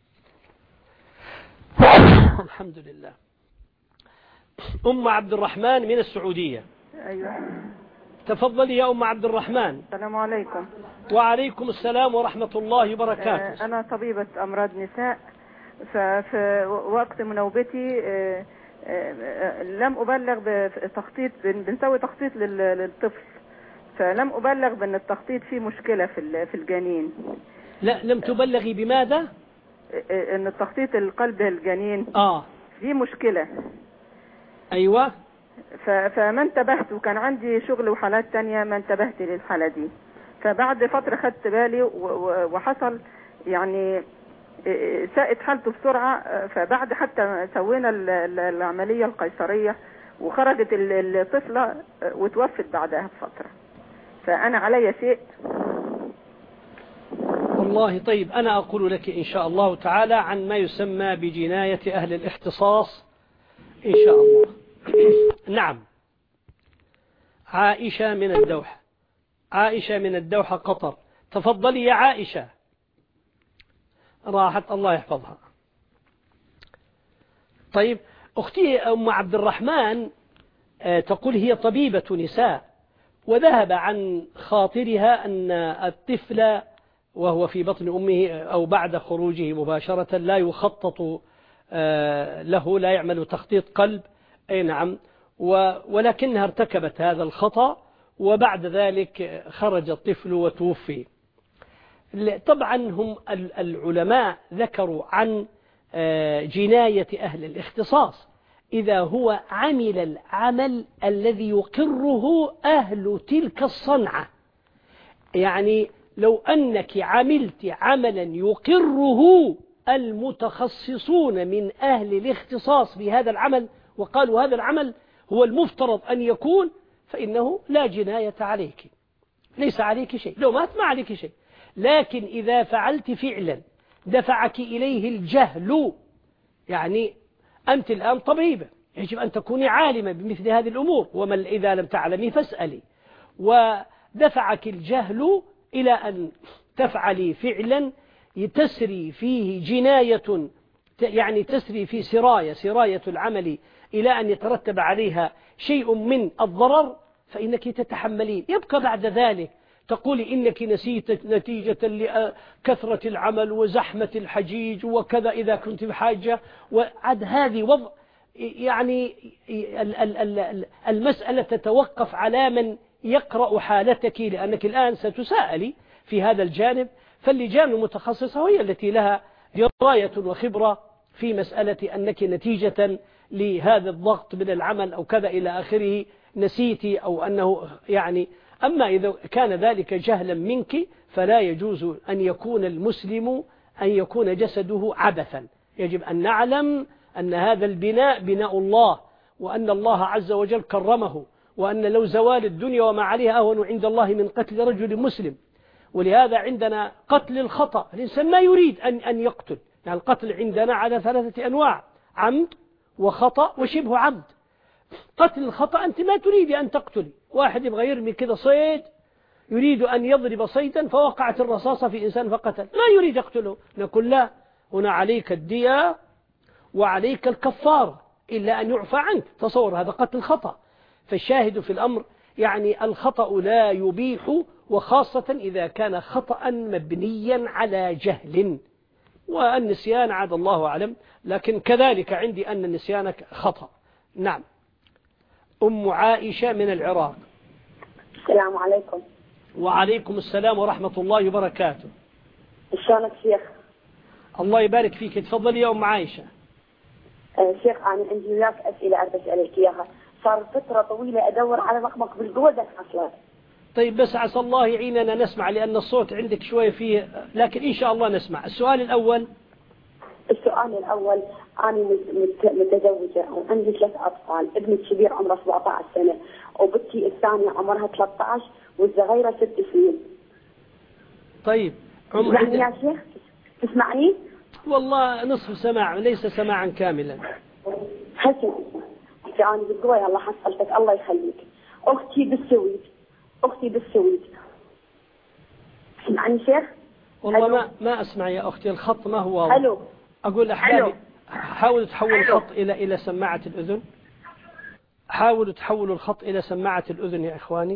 الحمد لله. أم عبد الرحمن من السعودية. أيوة. تفضلي يا أم عبد الرحمن. السلام عليكم. وعليكم السلام ورحمة الله وبركاته. أنا طبيبة أمراض نساء، ففي وقت منوبتي لم أبلغ بتخطيط، بنسوي تخطيط للطفل، فلم أبلغ بأن التخطيط فيه مشكلة في في الجنين. لا، لم تبلغي بماذا؟ أن التخطيط القلب الجنين آه فيه مشكلة. أيوة. فما انتبهت، وكان عندي شغل وحالات تانية ما انتبهت للحالة دي، فبعد فترة خدت بالي وحصل يعني ساءت حالته بسرعة، فبعد حتى سوينا العملية القيصرية وخرجت الطفلة وتوفت بعدها بفترة، فأنا علي شيء. والله طيب، أنا أقول لك إن شاء الله تعالى عن ما يسمى بجناية أهل الاختصاص إن شاء الله. نعم. عائشة من الدوحة. عائشة من الدوحة قطر. تفضلي يا عائشة. راحت، الله يحفظها. طيب أختي أم عبد الرحمن تقول هي طبيبة نساء، وذهب عن خاطرها أن الطفل وهو في بطن أمه أو بعد خروجه مباشرة لا يخطط له، لا يعمل تخطيط قلب. أي نعم. ولكنها ارتكبت هذا الخطأ، وبعد ذلك خرج الطفل وتوفي. طبعا هم العلماء ذكروا عن جناية أهل الاختصاص إذا هو عمل العمل الذي يقره أهل تلك الصنعة، يعني لو أنك عملت عملا يقره المتخصصون من أهل الاختصاص بهذا العمل وقالوا هذا العمل هو المفترض أن يكون، فإنه لا جناية عليك، ليس عليك شيء، لو مات ما عليك شيء. لكن إذا فعلت فعلا دفعك إليه الجهل، يعني أنت الآن طبيبة يجب أن تكوني عالمة بمثل هذه الأمور، وما إذا لم تعلمي فاسألي، ودفعك الجهل إلى أن تفعلي فعلا تسري فيه جناية، يعني تسري في سراية سراية العمل إلى أن يترتب عليها شيء من الضرر، فإنك تتحملين. يبقى بعد ذلك تقولي إنك نسيت نتيجة لكثرة العمل وزحمة الحجيج وكذا إذا كنت بحاجة، وعد هذه وضع يعني المسألة تتوقف على من يقرأ حالتك، لأنك الآن ستساءلي في هذا الجانب، فاللجان المتخصصة هي التي لها دراية وخبرة في مسألة أنك نتيجة لهذا الضغط من العمل أو كذا إلى آخره نسيتي، أو أنه يعني. أما إذا كان ذلك جهلا منك فلا يجوز أن يكون المسلم أن يكون جسده عبثا. يجب أن نعلم أن هذا البناء بناء الله، وأن الله عز وجل كرمه، وأن لو زوال الدنيا وما عليها أهون عند الله من قتل رجل مسلم. ولهذا عندنا قتل الخطأ، الإنسان ما يريد أن أن يقتل، يعني القتل عندنا على ثلاثة أنواع: عمد وخطأ وشبه عمد. قتل الخطأ أنت ما تريد أن تقتل، واحد يبغى يرمي كذا صيد، يريد أن يضرب صيدا فوقعت الرصاصة في إنسان فقتل، ما يريد يقتله، نقول لا، هنا عليك الدية وعليك الكفار إلا أن يعفى عنك. تصور هذا قتل خطأ. فالشاهد في الأمر يعني الخطأ لا يبيح، وخاصة إذا كان خطأ مبنيا على جهل، والنسيان عاد الله أعلم، لكن كذلك عندي أن النسيان خطأ. نعم. أم عائشة من العراق. السلام عليكم. وعليكم السلام ورحمة الله وبركاته. شلونك شيخ؟ الله يبارك فيك. تفضل يا أم عائشة. آه شيخ أنا عندي وياك أسئلة أريد أسألك إياها. صار فترة طويلة أدور على رقمك بالجودة أصلا. طيب بس عسى الله يعيننا نسمع، لأن الصوت عندك شوية فيه، لكن إن شاء الله نسمع. السؤال الأول. السؤال الأول، أنا متزوجة وعندي ثلاث أطفال، ابني الكبير عمره سبعة عشر سنة، وبنتي الثانية عمرها ثلاثة عشر، والصغيرة ست سنين. طيب تسمعني يا شيخ؟ تسمعني؟ والله نصف سماع، ليس سماعا كاملا. حسن أنا بالقوة الله حصلتك الله يخليك. أختي بالسويد، أختي بالسويد. تسمعني شيخ؟ والله ما ما أسمع يا أختي، الخط ما هو واضح. حلو. أقول أحبابي حاولوا تحولوا الخط إلى إلى سماعة الأذن. حاولوا تحولوا الخط إلى سماعة الأذن يا إخواني.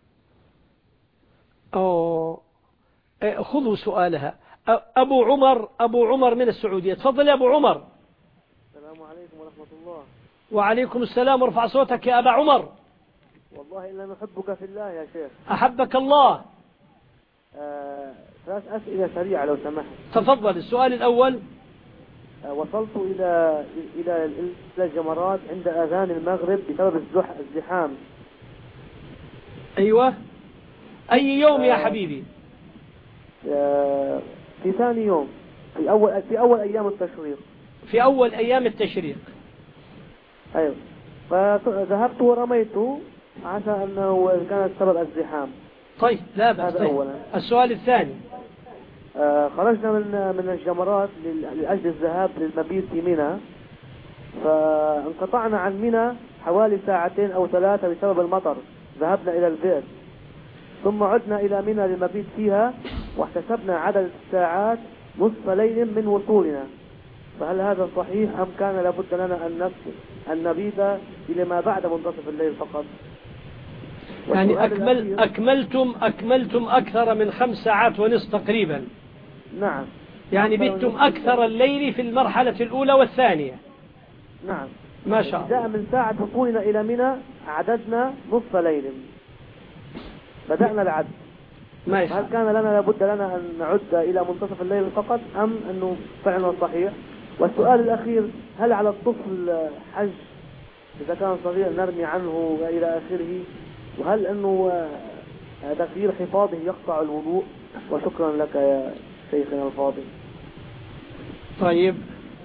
أو خذوا سؤالها. أبو عمر أبو عمر من السعودية. تفضل يا أبو عمر. السلام عليكم ورحمة الله. وعليكم السلام. وارفع صوتك يا أبا عمر. والله إلا نحبك في الله يا شيخ. أحبك الله. آه، ثلاث أسئلة سريعة لو سمحت. تفضل. السؤال الأول. آه، وصلت إلى إلى إلى الجمرات عند أذان المغرب بسبب الزحام. أيوة. أي يوم يا حبيبي؟ آه، في ثاني يوم، في أول في أول أيام التشريق. في أول أيام التشريق. أيوة. فذهبت ورميت عسى أنه كانت سبب الزحام. طيب لا بأس. هذا طيب. أولا. السؤال الثاني. آه خرجنا من من الجمرات لأجل الذهاب للمبيت في منى، فانقطعنا عن منى حوالي ساعتين أو ثلاثة بسبب المطر. ذهبنا إلى البئر ثم عدنا إلى منى للمبيت فيها، واحتسبنا عدد الساعات نصف ليل من وصولنا. فهل هذا صحيح أم كان لابد لنا أن أن نبيت إلى ما بعد منتصف الليل فقط؟ يعني أكمل أكملتم أكملتم أكثر من خمس ساعات ونصف تقريبا. نعم. يعني بيتم أكثر الليل في المرحلة الأولى والثانية. نعم. ما شاء الله. بدأ من ساعة وصولنا إلى منى عددنا نصف ليل. بدأنا العد. ما هل كان لنا لابد لنا أن نعد إلى منتصف الليل فقط أم أنه فعلا صحيح؟ والسؤال الأخير، هل على الطفل حج إذا كان صغير نرمي عنه وإلى آخره؟ وهل أنه تغيير حفاظه يقطع الوضوء؟ وشكرا لك يا شيخنا الفاضل. طيب.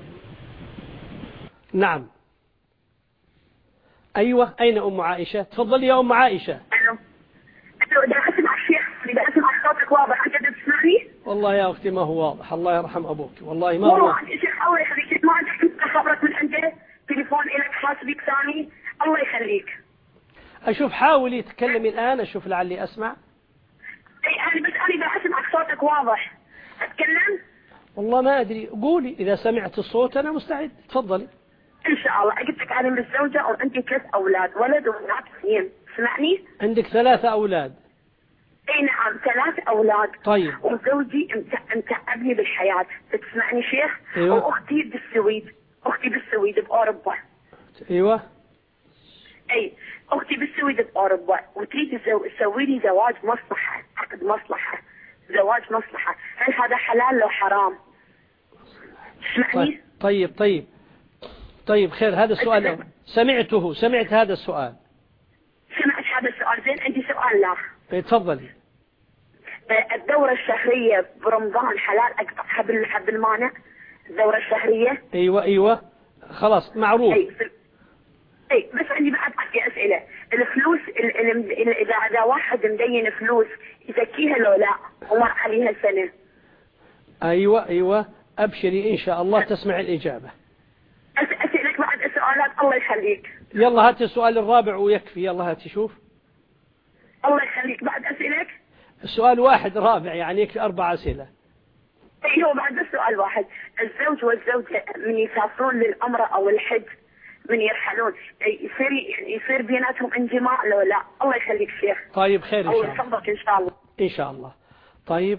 نعم. أيوة. أين أم عائشة؟ تفضلي يا أم عائشة. ألو ألو إذا أسمع الشيخ، إذا أسمع صوتك واضح، أنت تسمعني؟ والله يا أختي ما هو واضح، الله يرحم أبوك، والله ما هو واضح. شيخ الله يخليك، ما عندك خبرك من عنده تليفون إلك خاص بك ثاني، الله يخليك. أشوف حاولي تكلمي الآن، أشوف لعلي أسمع. أي أنا بس أنا إذا أسمعك صوتك واضح أتكلم؟ والله ما أدري، قولي إذا سمعت الصوت أنا مستعد. تفضلي. إن شاء الله. قلت لك أنا متزوجة وعندي ثلاث أولاد، ولد وبنات اثنين. سمعني؟ عندك ثلاثة أولاد. اي نعم ثلاث اولاد. طيب. وزوجي متعبني بالحياة. تسمعني شيخ؟ ايوه. واختي بالسويد، اختي بالسويد باوروبا. ايوه. اي اختي بالسويد باوروبا، وتريد تسوي لي زواج مصلحة، عقد مصلحة، زواج مصلحة. هل هذا حلال لو حرام؟ تسمعني؟ طيب طيب طيب خير. هذا السؤال سمعته، سمعت هذا السؤال. سمعت هذا السؤال. زين عندي سؤال لا. تفضلي. الدورة الشهرية برمضان حلال أقطعها بالحب المانع؟ الدورة الشهرية. أيوة أيوة خلاص معروف. أي, أي بس عندي بعد أحكي أسئلة. الفلوس ال- ال- ال- اذا اذا واحد مدين فلوس يزكيها لو لا ومر عليها سنه؟ أيوة أيوة أبشري إن شاء الله تسمع الإجابة. أس- اسالك بعد سؤالات الله يخليك. يلا هاتي السؤال الرابع ويكفي. يلا هاتي شوف. الله يخليك بعد اسالك. السؤال واحد رابع يعني يكفي أربع أسئلة. ايوه بعد السؤال واحد. الزوج والزوجة من يسافرون للعمرة او الحج من يرحلون يصير يصير بيناتهم انجماع لو لا؟ الله يخليك شيخ. طيب خير إن الله شاء الله. يحفظك ان شاء الله. إن شاء الله. طيب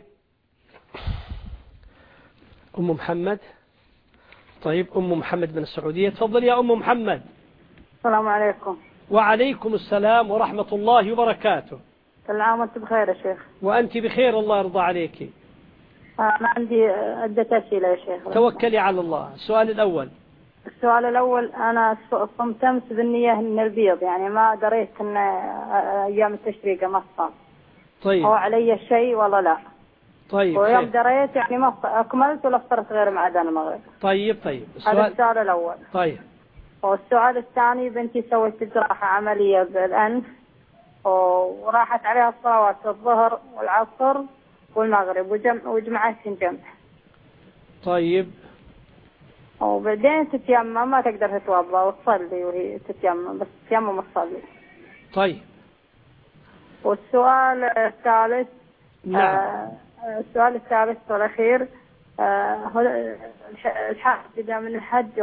أم محمد. طيب أم محمد من السعودية. تفضل يا أم محمد. السلام عليكم. وعليكم السلام ورحمة الله وبركاته. كل عام وانت بخير يا شيخ. وأنت بخير الله يرضى عليك. أنا عندي عدة أسئلة يا شيخ. توكلي على الله. السؤال الأول. السؤال الأول أنا صمت أمس بالنية من البيض يعني ما دريت أن أيام التشريق ما صام. طيب. هو علي شيء ولا لا؟ طيب. ويوم دريت يعني ما أكملت ولا افطرت غير مع أذان المغرب. طيب طيب. السؤال هذا السؤال الأول. طيب. والسؤال الثاني بنتي سوت جراحة عملية بالأنف وراحت عليها الصلوات الظهر والعصر والمغرب وجمع وجمعتين جمع. طيب. وبعدين تتيمم ما تقدر تتوضا وتصلي وهي تتيمم بس تتيمم وتصلي. طيب. والسؤال الثالث. نعم. آه السؤال الثالث والأخير آه الحاج إذا من الحج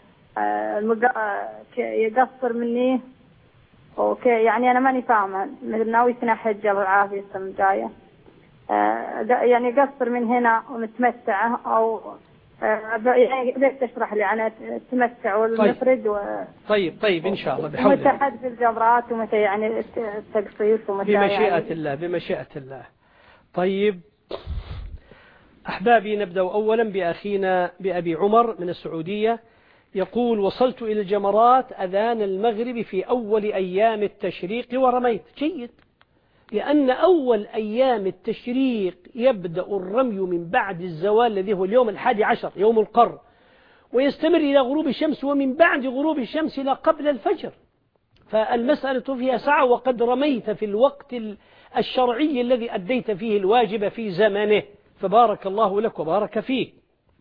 يقصر مني اوكي يعني انا ماني فاهمه ناوي سنه حج الله العافيه السنه الجايه آه يعني قصر من هنا ومتمتعه او آه يعني بدك تشرح لي عن التمتع والمفرد و... طيب طيب ان شاء الله بحول متى حذف الجمرات ومتى يعني التقصير ومتى بمشيئه يعني... الله بمشيئه الله. طيب احبابي نبدا اولا باخينا بابي عمر من السعوديه. يقول وصلت إلى الجمرات أذان المغرب في أول أيام التشريق ورميت. جيد، لأن أول أيام التشريق يبدأ الرمي من بعد الزوال الذي هو اليوم الحادي عشر يوم القر ويستمر إلى غروب الشمس ومن بعد غروب الشمس إلى قبل الفجر. فالمسألة فيها ساعة وقد رميت في الوقت الشرعي الذي أديت فيه الواجب في زمنه فبارك الله لك وبارك فيك.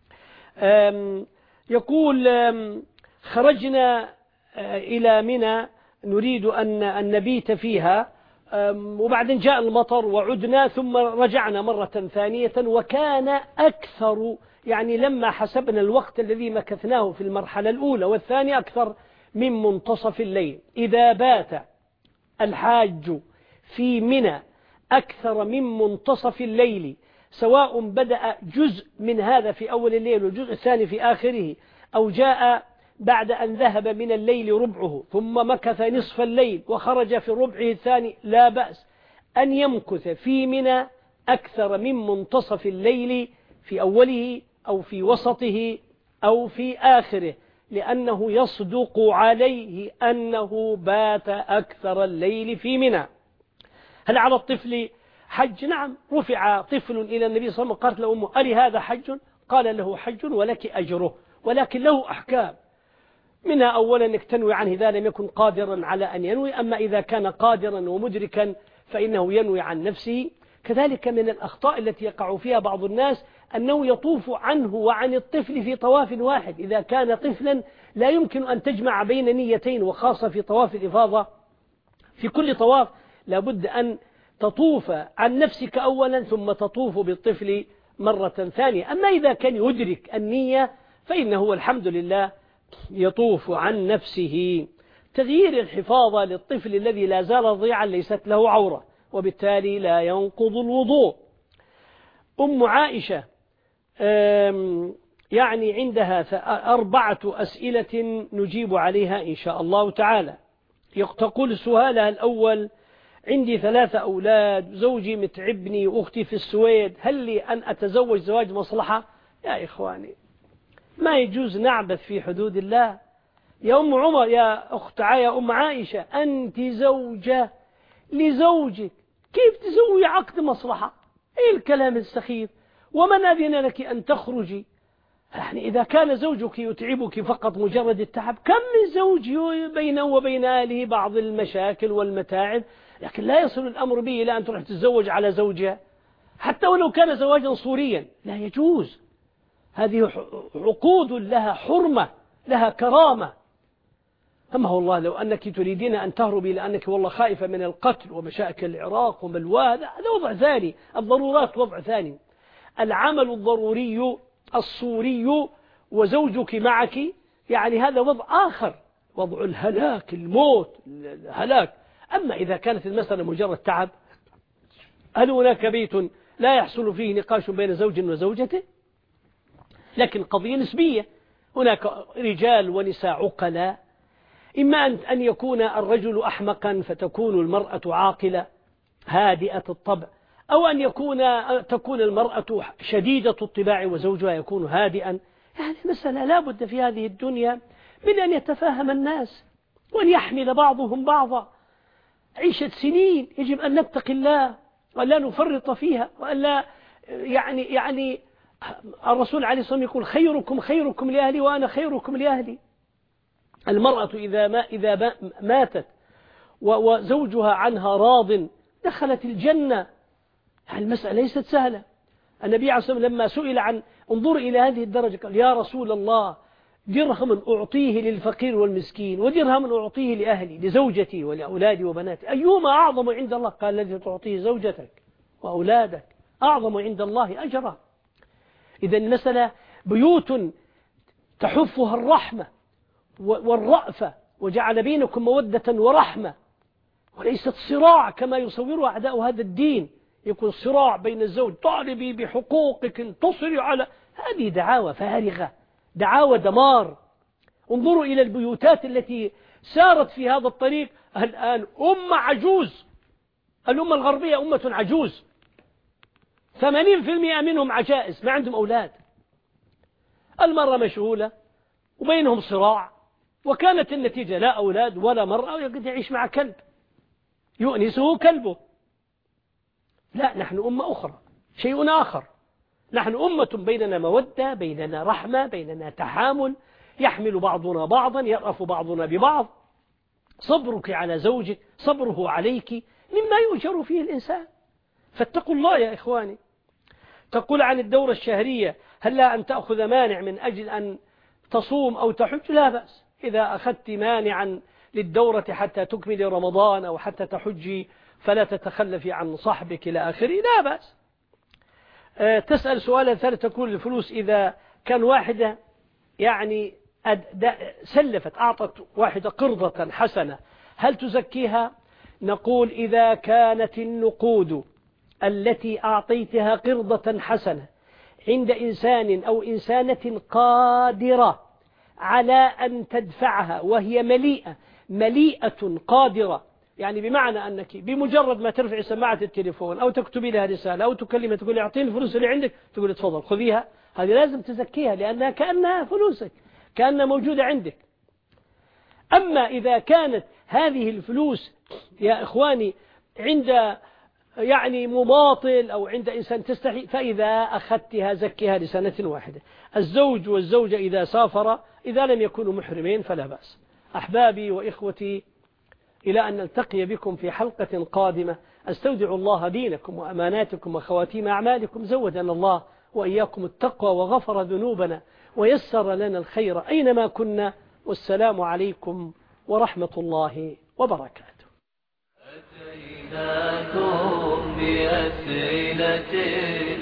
يقول خرجنا إلى منى نريد أن نبيت فيها وبعدين جاء المطر وعدنا ثم رجعنا مرة ثانية وكان أكثر يعني لما حسبنا الوقت الذي مكثناه في المرحلة الأولى والثانية أكثر من منتصف الليل. إذا بات الحاج في منى أكثر من منتصف الليل سواء بدأ جزء من هذا في أول الليل والجزء الثاني في آخره أو جاء بعد أن ذهب من الليل ربعه ثم مكث نصف الليل وخرج في ربعه الثاني لا بأس أن يمكث في منى أكثر من منتصف الليل في أوله أو في وسطه أو في آخره لأنه يصدق عليه أنه بات أكثر الليل في منى. هل على الطفل حج؟ نعم، رفع طفل إلى النبي صلى الله عليه وسلم قالت له أمه ألي هذا حج؟ قال له حج ولك أجره ولكن له أحكام منها أولا أنك تنوي عنه إذا لم يكن قادرا على أن ينوي أما إذا كان قادرا ومدركا فإنه ينوي عن نفسه. كذلك من الأخطاء التي يقع فيها بعض الناس أنه يطوف عنه وعن الطفل في طواف واحد. إذا كان طفلا لا يمكن أن تجمع بين نيتين وخاصة في طواف الإفاضة في كل طواف لابد أن تطوف عن نفسك أولا ثم تطوف بالطفل مرة ثانية. أما إذا كان يدرك النية فإنه والحمد لله يطوف عن نفسه. تغيير الحفاظة للطفل الذي لا زال ضيعا ليست له عورة وبالتالي لا ينقض الوضوء. أم عائشة يعني عندها أربعة أسئلة نجيب عليها إن شاء الله تعالى. تقول سؤالها الأول عندي ثلاثة أولاد زوجي متعبني وأختي في السويد هل لي أن أتزوج زواج مصلحة؟ يا إخواني ما يجوز نعبث في حدود الله. يا أم عمر يا أخت يا أم عائشة أنت زوجة لزوجك كيف تسوي عقد مصلحة؟ إيه الكلام السخيف؟ ومن أذن لك أن تخرجي؟ يعني إذا كان زوجك يتعبك فقط مجرد التعب، كم من زوج بينه وبين أهله بعض المشاكل والمتاعب، لكن لا يصل الأمر به إلى أن تروح تتزوج على زوجها حتى ولو كان زواجا صوريا، لا يجوز. هذه عقود لها حرمة لها كرامة. أما هو الله لو أنك تريدين أن تهربي لأنك والله خائفة من القتل ومشاكل العراق وملوى، هذا وضع ثاني، الضرورات وضع ثاني. العمل الضروري الصوري وزوجك معك يعني هذا وضع آخر، وضع الهلاك، الموت، الهلاك. أما إذا كانت المسألة مجرد تعب، هل هناك بيت لا يحصل فيه نقاش بين زوج وزوجته؟ لكن قضية نسبية، هناك رجال ونساء عقلاء، إما أن يكون الرجل أحمقا فتكون المرأة عاقلة هادئة الطبع، أو أن يكون تكون المرأة شديدة الطباع وزوجها يكون هادئا. يعني مسألة لا بد في هذه الدنيا من أن يتفاهم الناس وأن يحمل بعضهم بعضا. عيشة سنين يجب أن نتقي الله ولا نفرط فيها، وألا يعني يعني الرسول عليه الصلاة والسلام يقول خيركم خيركم لأهلي وأنا خيركم لأهلي. المرأة إذا ما إذا ماتت وزوجها عنها راض دخلت الجنة. المسألة ليست سهلة. النبي عليه الصلاة والسلام لما سئل عن انظر إلى هذه الدرجة قال يا رسول الله درهم أعطيه للفقير والمسكين ودرهم أعطيه لأهلي لزوجتي ولأولادي وبناتي أيهما أعظم عند الله؟ قال الذي تعطيه زوجتك وأولادك أعظم عند الله أجرا. إذا المسألة بيوت تحفها الرحمة والرأفة وجعل بينكم مودة ورحمة، وليست صراع كما يصور أعداء هذا الدين، يكون صراع بين الزوج طالبي بحقوقك انتصري على، هذه دعاوى فارغة، دعاوى دمار. انظروا إلى البيوتات التي سارت في هذا الطريق الآن، أمة عجوز، الأمة الغربية أمة عجوز، ثمانين بالمئة منهم عجائز ما عندهم أولاد، المرأة مشغولة وبينهم صراع، وكانت النتيجة لا أولاد ولا مرأة، ويقعد يعيش مع كلب يؤنسه كلبه. لا، نحن أمة أخرى، شيء آخر. نحن أمة بيننا مودة، بيننا رحمة، بيننا تحامل، يحمل بعضنا بعضا، يرأف بعضنا ببعض. صبرك على زوجك صبره عليك مما يؤجر فيه الإنسان. فاتقوا الله يا إخواني. تقول عن الدورة الشهرية هل لا أن تأخذ مانع من أجل أن تصوم أو تحج؟ لا بأس إذا أخذت مانعا للدورة حتى تكمل رمضان أو حتى تحجي فلا تتخلفي عن صاحبك إلى آخره، لا بأس. أه تسأل سؤالا ثالث تقول الفلوس إذا كان واحدة يعني سلفت أعطت واحدة قرضة حسنة هل تزكيها؟ نقول إذا كانت النقود التي أعطيتها قرضة حسنة عند إنسان أو إنسانة قادرة على أن تدفعها وهي مليئة مليئة قادرة، يعني بمعنى أنك بمجرد ما ترفع سماعة التليفون أو تكتبي لها رسالة أو تكلمها تقول اعطيني الفلوس اللي عندك، تقول تفضل خذيها، هذه لازم تزكيها لأنها كأنها فلوسك، كأنها موجودة عندك. أما إذا كانت هذه الفلوس يا إخواني عند يعني مماطل أو عند إنسان تستحي فإذا أخذتها زكيها لسنة واحدة. الزوج والزوجة إذا سافر إذا لم يكونوا محرمين فلا بأس. أحبابي وإخوتي، إلى أن نلتقي بكم في حلقة قادمة، أستودع الله دينكم وأماناتكم وخواتيم أعمالكم. زودنا الله وإياكم التقوى وغفر ذنوبنا ويسر لنا الخير أينما كنا، والسلام عليكم ورحمة الله وبركاته. أتيناكم بأسئلة